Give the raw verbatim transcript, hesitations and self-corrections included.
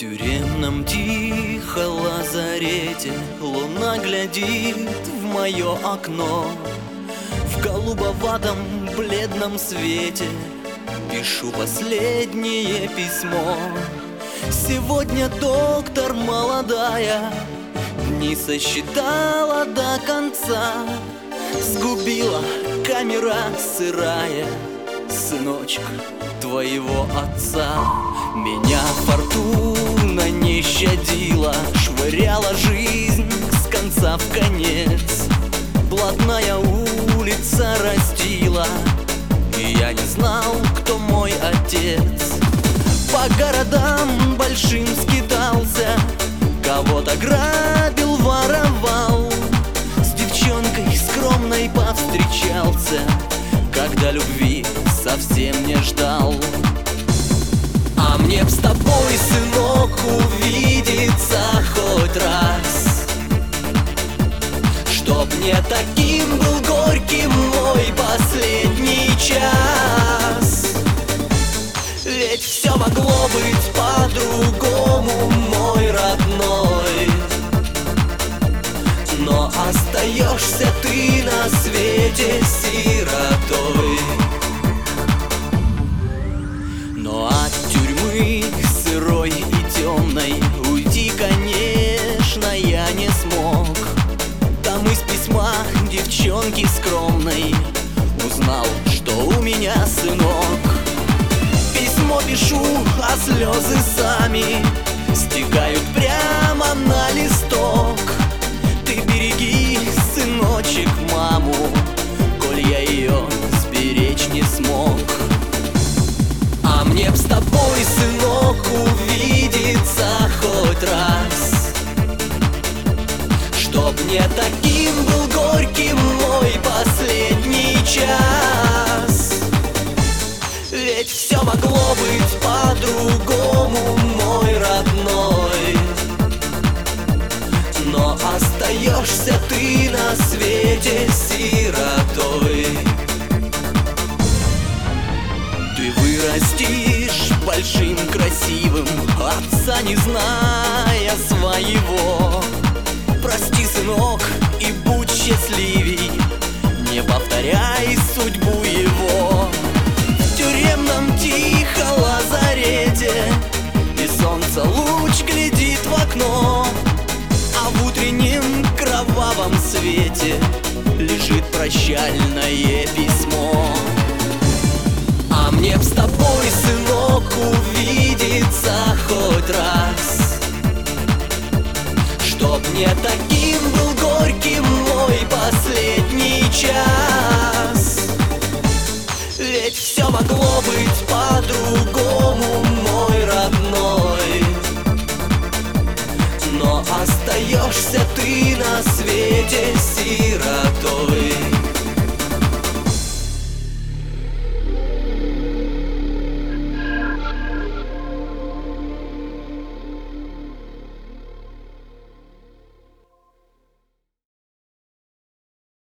тюремном тихо лазарете луна глядит в мое окно. В голубоватом бледном свете пишу последнее письмо. Сегодня доктор молодая дни сосчитала до конца. Сгубила камера сырая сыночка твоего отца. Меня фортуна не щадила, швыряла жизнь с конца в конец. Блатная улица растила, и я не знал, кто мой отец. По городам большим скитался, кого-то грабил, воровал. С девчонкой скромной повстречался, когда любви совсем не ждал. А мне б с тобой, сынок, увидеться хоть раз, чтоб не таким был горьким мой последний час. Ведь все могло быть по-другому, мой родной, но остаешься ты на свете сиротой. Но от тюрьмы сырой и темной уйти, конечно, я не смог. Там из письма девчонки скромной узнал, что у меня сынок. Письмо пишу, а слезы сами стекают прямо на листок. Ты береги, сыночек, маму, коль я ее сберечь не смог. А мне б с тобой, сынок, увидеться хоть раз, чтоб не таким был горьким мой последний час. Ведь все могло быть по-другому, мой родной, но остаешься ты на свете сиротой. Ты вырастешь большим, красивым, отца не зная своего. Прости, сынок, и будь счастливей, не повторяй судьбу его. В тюремном тихо лазарете и солнце луч глядит в окно, а в утреннем кровавом свете лежит прощальное письмо. А мне б с тобой, сынок, увидеться хоть раз, чтоб не таким был горьким мой последний час. Ведь все могло быть по-другому, мой родной, но остаешься ты на свете сиротой.